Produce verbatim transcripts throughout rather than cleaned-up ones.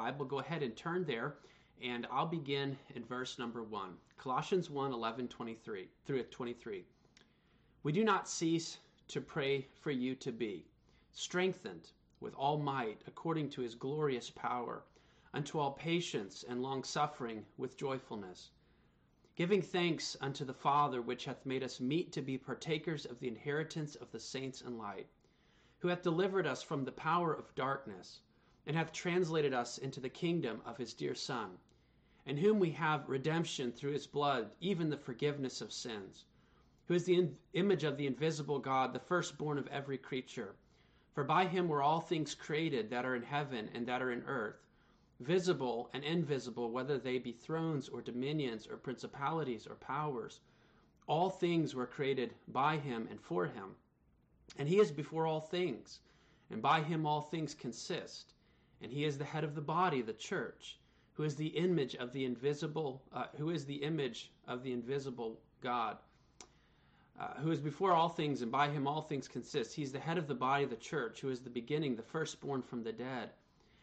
Bible, go ahead and turn there, and I'll begin in verse number one. Colossians one, eleven, twenty-three through twenty-three. We do not cease to pray for you to be strengthened with all might according to his glorious power, unto all patience and long-suffering with joyfulness, giving thanks unto the Father, which hath made us meet to be partakers of the inheritance of the saints in light, who hath delivered us from the power of darkness, and hath translated us into the kingdom of his dear Son, in whom we have redemption through his blood, even the forgiveness of sins, who is the in- image of the invisible God, the firstborn of every creature. For by him were all things created that are in heaven and that are in earth, visible and invisible, whether they be thrones or dominions or principalities or powers. All things were created by him and for him. And he is before all things, and by him all things consist. And he is the head of the body, the church, who is the image of the invisible, uh, who is the image of the invisible God, uh, who is before all things, and by him all things consist. He's the head of the body, the church, who is the beginning, the firstborn from the dead.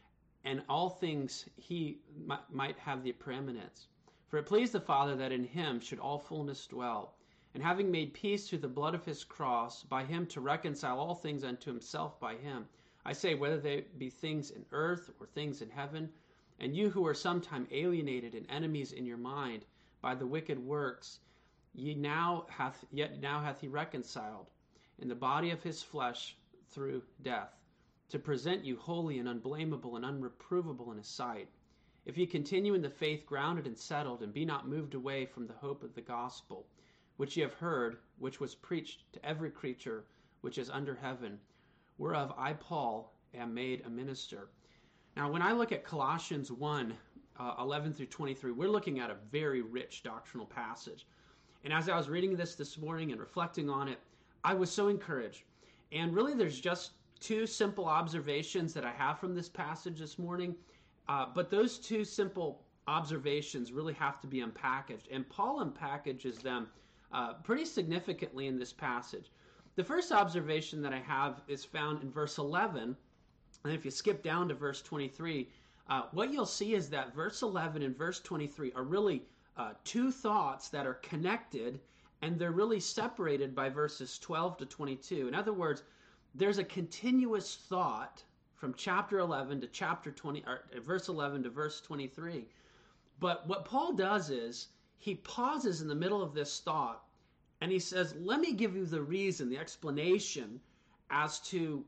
And all things he m- might have the preeminence. For it pleased the Father that in him should all fullness dwell, and having made peace through the blood of his cross, by him to reconcile all things unto himself by him. I say, whether they be things in earth or things in heaven, and you who are sometime alienated and enemies in your mind by the wicked works, ye now hath yet now hath he reconciled in the body of his flesh through death, to present you holy and unblameable and unreprovable in his sight. If ye continue in the faith, grounded and settled, and be not moved away from the hope of the gospel, which ye have heard, which was preached to every creature which is under heaven, whereof I, Paul, am made a minister. Now, when I look at Colossians one, uh, eleven through twenty-three, we're looking at a very rich doctrinal passage. And as I was reading this this morning and reflecting on it, I was so encouraged. And really, there's just two simple observations that I have from this passage this morning. Uh, but those two simple observations really have to be unpackaged. And Paul unpackages them uh, pretty significantly in this passage. The first observation that I have is found in verse eleven. And if you skip down to verse twenty-three, uh, what you'll see is that verse eleven and verse twenty-three are really uh, two thoughts that are connected, and they're really separated by verses twelve to twenty-two. In other words, there's a continuous thought from chapter eleven to chapter twenty, or verse eleven to verse twenty-three. But what Paul does is he pauses in the middle of this thought and he says, let me give you the reason, the explanation as to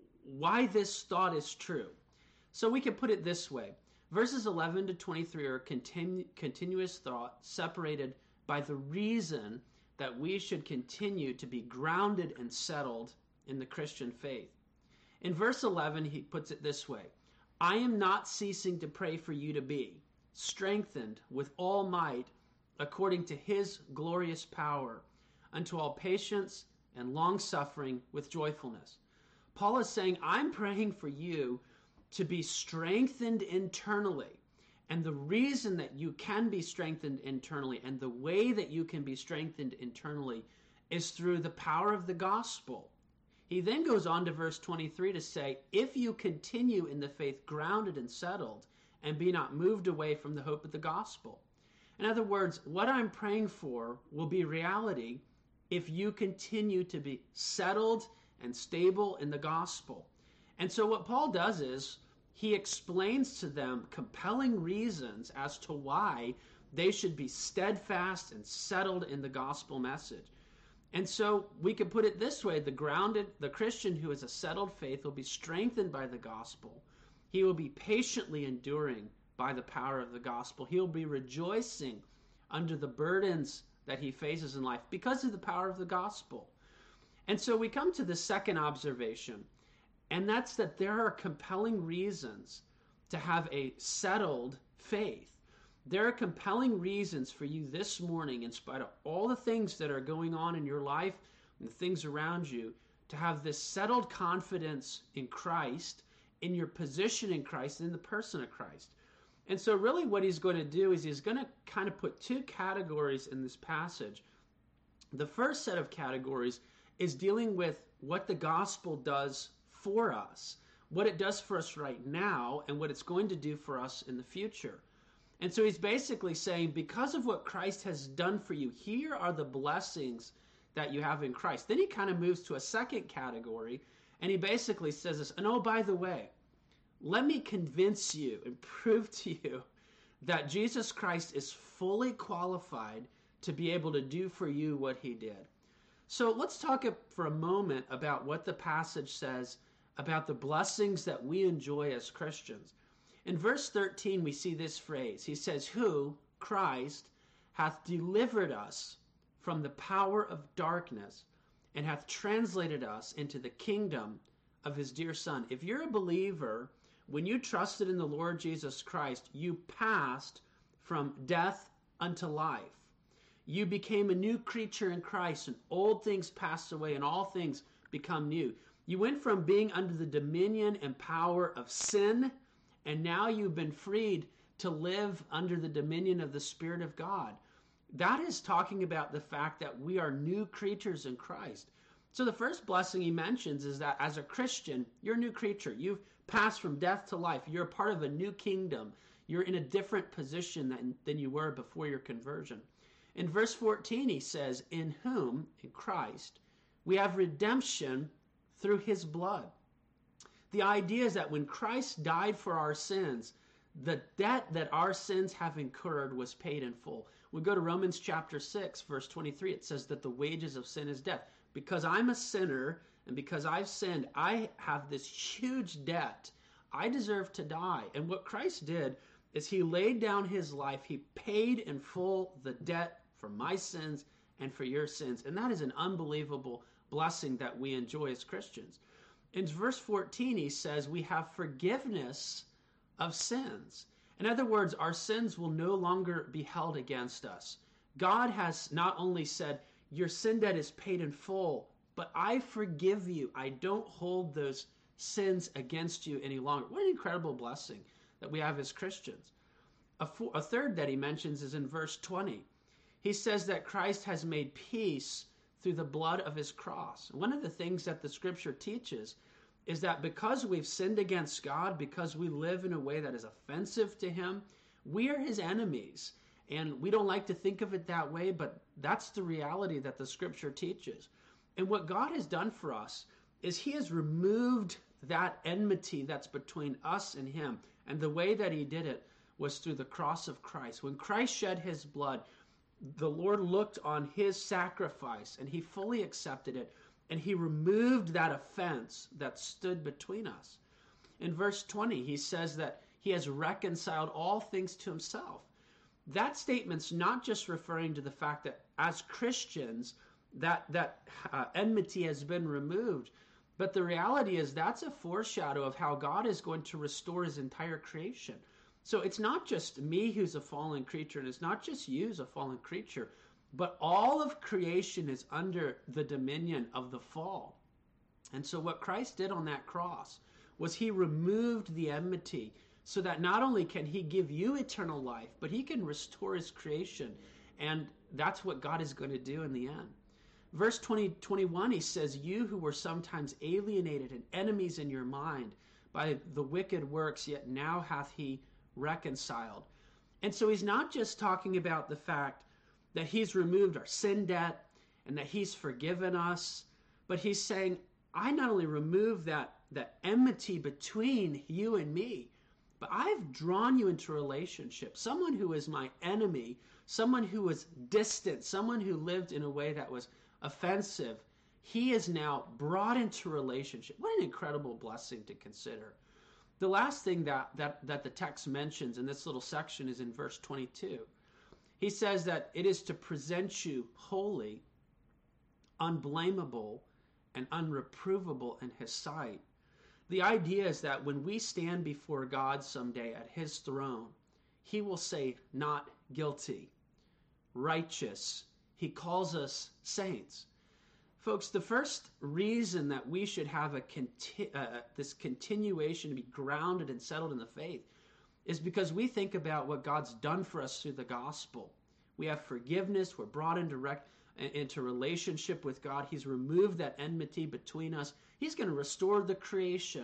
why this thought is true. So we can put it this way. Verses eleven to twenty-three are continu- continuous thought separated by the reason that we should continue to be grounded and settled in the Christian faith. In verse eleven, he puts it this way: I am not ceasing to pray for you to be strengthened with all might according to his glorious power, unto all patience and long-suffering with joyfulness. Paul is saying, I'm praying for you to be strengthened internally. And the reason that you can be strengthened internally and the way that you can be strengthened internally is through the power of the gospel. He then goes on to verse twenty-three to say, if you continue in the faith grounded and settled and be not moved away from the hope of the gospel. In other words, what I'm praying for will be reality if you continue to be settled and stable in the gospel. And so what Paul does is he explains to them compelling reasons as to why they should be steadfast and settled in the gospel message. And so we could put it this way: the grounded, the Christian who is a settled faith will be strengthened by the gospel. He will be patiently enduring by the power of the gospel. He'll be rejoicing under the burdens that he faces in life because of the power of the gospel. And so we come to the second observation, and that's that there are compelling reasons to have a settled faith. There are compelling reasons for you this morning, in spite of all the things that are going on in your life and the things around you, to have this settled confidence in Christ, in your position in Christ, in the person of Christ. And so really what he's going to do is he's going to kind of put two categories in this passage. The first set of categories is dealing with what the gospel does for us, what it does for us right now and what it's going to do for us in the future. And so he's basically saying, because of what Christ has done for you, here are the blessings that you have in Christ. Then he kind of moves to a second category, and he basically says this, and oh, by the way, let me convince you and prove to you that Jesus Christ is fully qualified to be able to do for you what he did. So let's talk for a moment about what the passage says about the blessings that we enjoy as Christians. In verse thirteen, we see this phrase. He says, who, Christ, hath delivered us from the power of darkness and hath translated us into the kingdom of his dear Son. If you're a believer, when you trusted in the Lord Jesus Christ, you passed from death unto life. You became a new creature in Christ, and old things passed away, and all things become new. You went from being under the dominion and power of sin, and now you've been freed to live under the dominion of the Spirit of God. That is talking about the fact that we are new creatures in Christ. So the first blessing he mentions is that as a Christian, you're a new creature. You've passed from death to life. You're a part of a new kingdom. You're in a different position than, than you were before your conversion. In verse fourteen, he says, in whom, in Christ, we have redemption through his blood. The idea is that when Christ died for our sins, the debt that our sins have incurred was paid in full. We go to Romans chapter six, verse twenty-three. It says that the wages of sin is death. Because I'm a sinner and because I've sinned, I have this huge debt. I deserve to die. And what Christ did is he laid down his life. He paid in full the debt for my sins and for your sins. And that is an unbelievable blessing that we enjoy as Christians. In verse fourteen, he says we have forgiveness of sins. In other words, our sins will no longer be held against us. God has not only said, your sin debt is paid in full, but I forgive you. I don't hold those sins against you any longer. What an incredible blessing that we have as Christians. A, four, a third that he mentions is in verse twenty. He says that Christ has made peace through the blood of his cross. One of the things that the scripture teaches is that because we've sinned against God, because we live in a way that is offensive to him, we are his enemies. And we don't like to think of it that way, but that's the reality that the scripture teaches. And what God has done for us is he has removed that enmity that's between us and him. And the way that he did it was through the cross of Christ. When Christ shed his blood, the Lord looked on his sacrifice and he fully accepted it. And he removed that offense that stood between us. In verse twenty, he says that he has reconciled all things to himself. That statement's not just referring to the fact that as Christians, that, that uh, enmity has been removed, but the reality is that's a foreshadow of how God is going to restore his entire creation. So it's not just me who's a fallen creature, and it's not just you who's a fallen creature, but all of creation is under the dominion of the fall. And so what Christ did on that cross was he removed the enmity so that not only can he give you eternal life, but he can restore his creation. And that's what God is going to do in the end. Verse twenty, twenty-one, he says, you who were sometimes alienated and enemies in your mind by the wicked works, yet now hath he reconciled. And so he's not just talking about the fact that he's removed our sin debt and that he's forgiven us, but he's saying, I not only removed that, that enmity between you and me, but I've drawn you into a relationship. Someone who is my enemy, someone who was distant, someone who lived in a way that was offensive, he is now brought into relationship. What an incredible blessing to consider. The last thing that, that, that the text mentions in this little section is in verse twenty-two. He says that it is to present you holy, unblameable, and unreprovable in his sight. The idea is that when we stand before God someday at his throne, he will say, not guilty, righteous. He calls us saints. Folks, the first reason that we should have a conti- uh, this continuation to be grounded and settled in the faith is because we think about what God's done for us through the gospel. We have forgiveness. We're brought into, rec- into relationship with God. He's removed that enmity between us. He's going to restore the creation.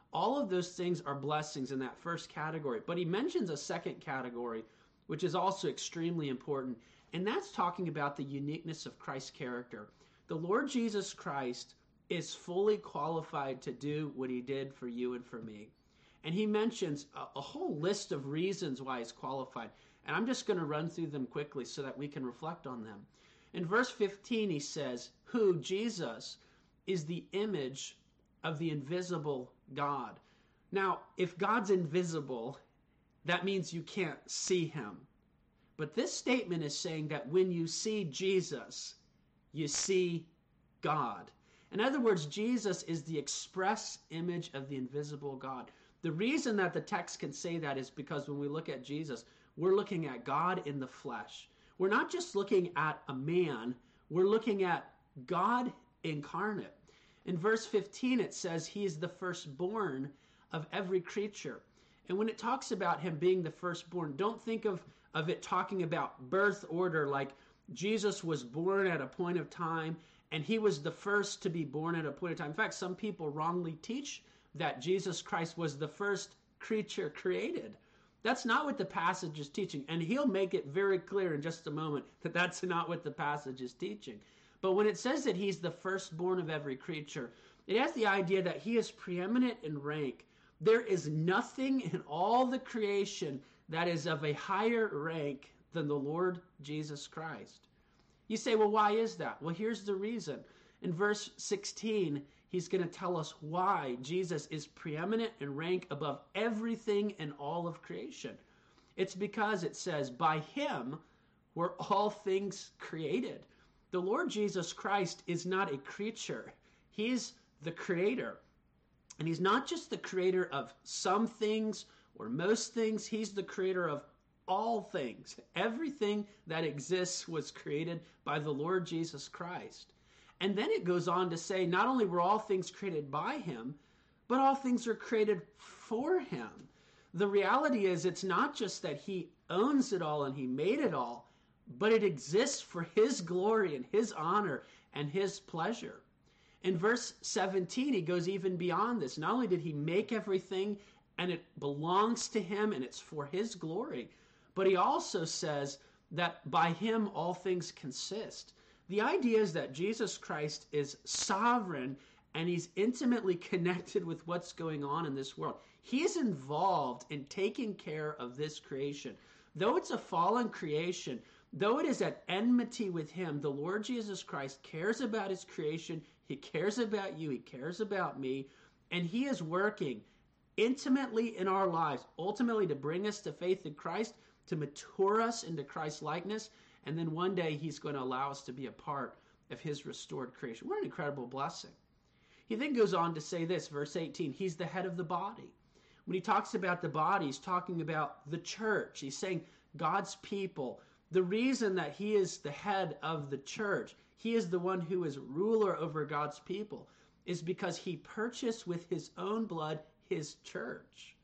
All of those things are blessings in that first category. But he mentions a second category, which is also extremely important, and that's talking about the uniqueness of Christ's character. The Lord Jesus Christ is fully qualified to do what he did for you and for me. And he mentions a, a whole list of reasons why he's qualified. And I'm just going to run through them quickly so that we can reflect on them. In verse fifteen, he says, who, Jesus, is the image of the invisible God. Now, if God's invisible, that means you can't see him. But this statement is saying that when you see Jesus, you see God. In other words, Jesus is the express image of the invisible God. The reason that the text can say that is because when we look at Jesus, we're looking at God in the flesh. We're not just looking at a man, we're looking at God incarnate. In verse fifteen, it says he is the firstborn of every creature. And when it talks about him being the firstborn, don't think of, of it talking about birth order, like Jesus was born at a point of time and he was the first to be born at a point of time. In fact, some people wrongly teach that Jesus Christ was the first creature created. That's not what the passage is teaching. And he'll make it very clear in just a moment that that's not what the passage is teaching. But when it says that he's the firstborn of every creature, it has the idea that he is preeminent in rank. There is nothing in all the creation that is of a higher rank than the Lord Jesus Christ. You say, well, why is that? Well, here's the reason. In verse sixteen, he's going to tell us why Jesus is preeminent in rank above everything in all of creation. It's because it says, by him were all things created. The Lord Jesus Christ is not a creature. He's the creator. And he's not just the creator of some things or most things. He's the creator of all things. Everything that exists was created by the Lord Jesus Christ. And then it goes on to say, not only were all things created by him, but all things are created for him. The reality is, it's not just that he owns it all and he made it all, but it exists for his glory and his honor and his pleasure. In verse seventeen, he goes even beyond this. Not only did he make everything and it belongs to him and it's for his glory, but he also says that by him all things consist. The idea is that Jesus Christ is sovereign and he's intimately connected with what's going on in this world. He is involved in taking care of this creation. Though it's a fallen creation, though it is at enmity with him, the Lord Jesus Christ cares about his creation. He cares about you. He cares about me. And he is working intimately in our lives, ultimately to bring us to faith in Christ, to mature us into Christ's likeness. And then one day he's going to allow us to be a part of his restored creation. What an incredible blessing. He then goes on to say this, verse eighteen, he's the head of the body. When he talks about the body, he's talking about the church. He's saying God's people. The reason that he is the head of the church, he is the one who is ruler over God's people, is because he purchased with his own blood his church.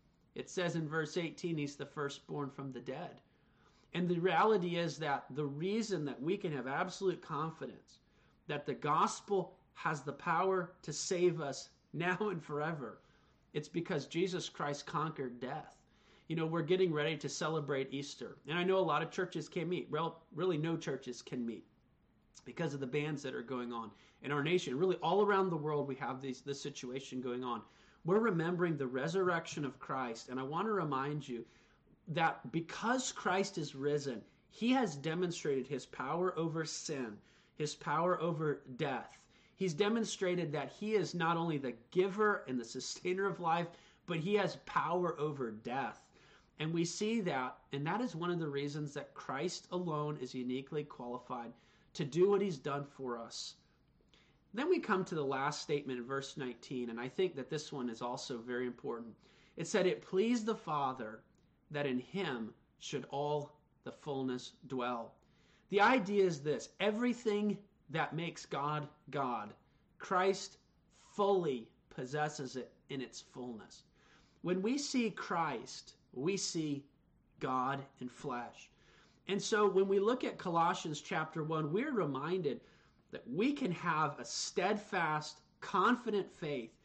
It says in verse eighteen, he's the firstborn from the dead. And the reality is that the reason that we can have absolute confidence that the gospel has the power to save us now and forever, it's because Jesus Christ conquered death. You know, we're getting ready to celebrate Easter. And I know a lot of churches can't meet. Well, really no churches can meet because of the bans that are going on in our nation. Really all around the world we have these, this situation going on. We're remembering the resurrection of Christ. And I want to remind you that because Christ is risen, he has demonstrated his power over sin, his power over death. He's demonstrated that he is not only the giver and the sustainer of life, but he has power over death. And we see that, and that is one of the reasons that Christ alone is uniquely qualified to do what he's done for us. Then we come to the last statement in verse nineteen, and I think that this one is also very important. It said, it pleased the Father that in him should all the fullness dwell. The idea is this: everything that makes God God, Christ fully possesses it in its fullness. When we see Christ, we see God in flesh. And so when we look at Colossians chapter one, we're reminded that we can have a steadfast, confident faith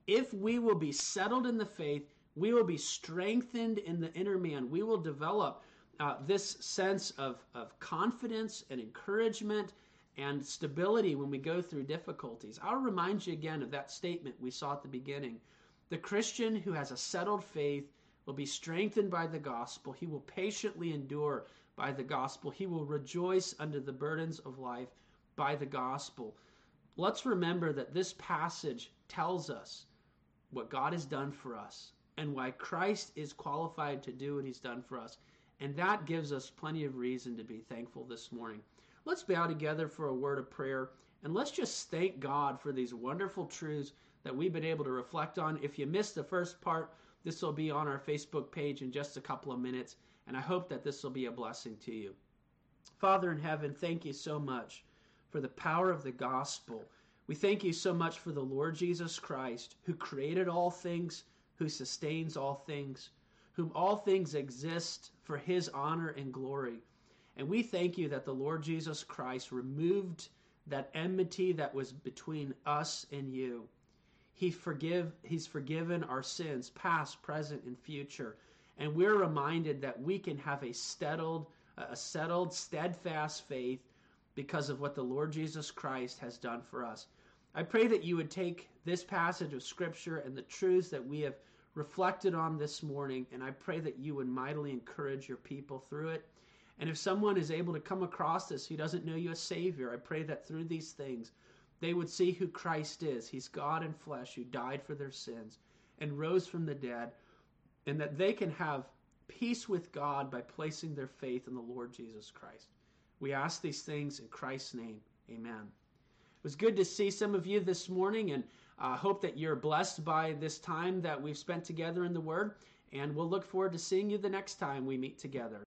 If we will be settled in the faith, we will be strengthened in the inner man. We will develop uh, this sense of, of confidence and encouragement and stability when we go through difficulties. I'll remind you again of that statement we saw at the beginning. The Christian who has a settled faith will be strengthened by the gospel. He will patiently endure by the gospel. He will rejoice under the burdens of life by the gospel. Let's remember that this passage tells us what God has done for us and why Christ is qualified to do what he's done for us. And that gives us plenty of reason to be thankful this morning. Let's bow together for a word of prayer, and let's just thank God for these wonderful truths that we've been able to reflect on. If you missed the first part, this will be on our Facebook page in just a couple of minutes, and I hope that this will be a blessing to you. Father in heaven, thank you so much for the power of the gospel. We thank you so much for the Lord Jesus Christ, who created all things, who sustains all things, whom all things exist for his honor and glory. And we thank you that the Lord Jesus Christ removed that enmity that was between us and you. He forgive, he's forgiven our sins, past, present, and future. And we're reminded that we can have a settled, a settled, steadfast faith because of what the Lord Jesus Christ has done for us. I pray that you would take this passage of Scripture and the truths that we have reflected on this morning, and I pray that you would mightily encourage your people through it. And if someone is able to come across this who doesn't know you as Savior, I pray that through these things, they would see who Christ is. He's God in flesh who died for their sins and rose from the dead, and that they can have peace with God by placing their faith in the Lord Jesus Christ. We ask these things in Christ's name. Amen. It was good to see some of you this morning, and I uh, hope that you're blessed by this time that we've spent together in the Word, and we'll look forward to seeing you the next time we meet together.